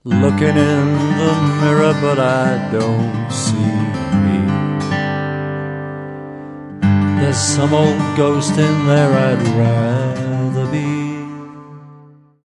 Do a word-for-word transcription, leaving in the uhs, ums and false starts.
Looking in the mirror, but I don't see me. There's some old ghost in there I'd